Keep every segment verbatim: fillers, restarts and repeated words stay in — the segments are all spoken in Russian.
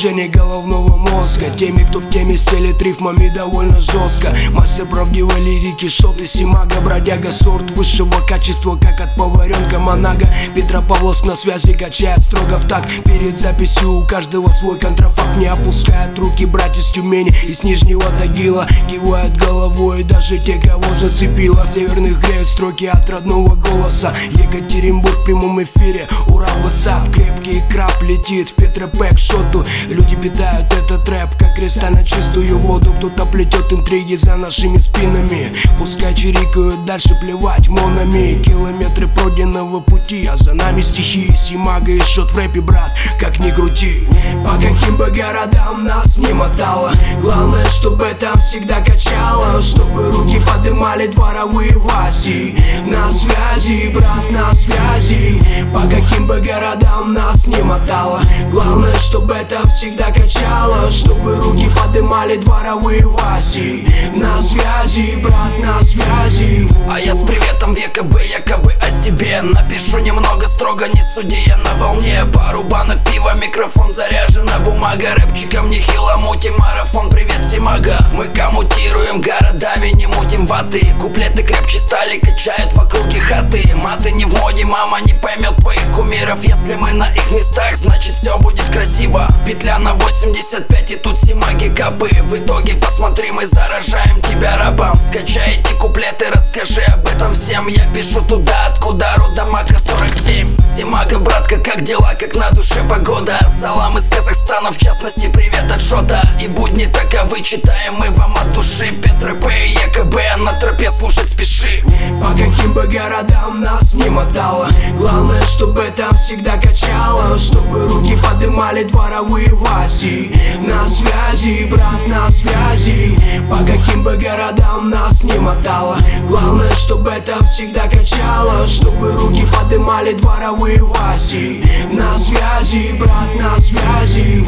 движение головного мозга. Теми, кто в теме, стелит рифмами довольно жестко. Мастер правдивой лирики, шот и Симага. Бродяга, сорт высшего качества, как от поваренка Монага. Петропавловск на связи, качает строго в такт. Перед записью у каждого свой контрафакт. Не опускают руки братья с Тюмени и с Нижнего Тагила. Кивают головой даже те, кого зацепило. В северных греют строки от родного голоса. Екатеринбург в прямом эфире, Урал, WhatsApp. Крепкий краб летит в Петропе к шоту. Люди питают этот рэп, как кристально чистую воду. Кто-то плетет интриги за нашими спинами. Пускай чирикают, дальше плевать монами. Километры пройденного пути, а за нами стихи. Симага и шот в рэпе, брат, как ни крути. По каким бы городам нас не мотало, главное, чтобы там всегда качало. Чтобы руки подымали дворовые Васи. На связи, брат, на связи. По каким бы городам нас не мотало, главное, чтобы там всегда качало. Чтобы руки подымали дворовые Васи. На связи, брат, на связи. А я с приветом века бы, якобы о себе напишу немного строго, не суди, я на волне. Пару банок пива, микрофон заряжена бумага. Рэпчиком нехило мутим, марафон, привет, Симага. Мы коммутируем городами, не мутим ваты. Куплеты крепче стали, качают вокруг и хаты. Маты не в моде, мама не поймет твоих кумиров. Если мы на их местах, значит все будет красиво. Петля на восемьдесят пять и тут Симаги капы. В итоге посмотри, мы заражаем тебя рапом. Скачай эти куплеты, расскажи об этом всем. Я пишу туда, откуда родом, АК сорок семь. Симага, братка, как дела, как на душе погода. Салам из Казахстана, в частности, привет от Шота. И будни таковы, читаем мы вам от души. Петропе и ЕКБ, на тропе слушать спеши. По каким бы городам нас не мотало, главное, чтобы там всегда качало. Чтобы руки подымали дворовые Васи. На связи, брат, на связи. По каким бы городам нас не мотало, главное, чтобы там всегда качало. Чтобы руки подымали дворовые Васи. На связи, брат, на связи.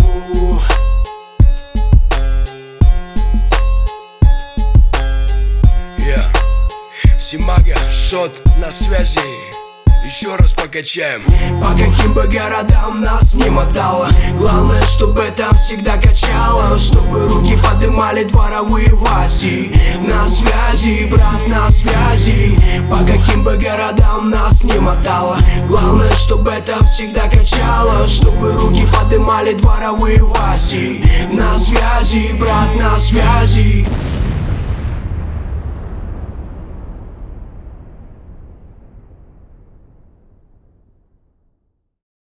Yeah. Симага, шот на связи. Еще раз покачаем. По каким бы городам нас не мотало, главное, чтобы там всегда качало. Чтобы руки подымали дворовые Васи. На связи, брат, на связи. По каким бы городам нас не мотало, главное, чтобы там всегда качало. Чтобы руки подымали дворовые Васи. На связи, брат, на связи.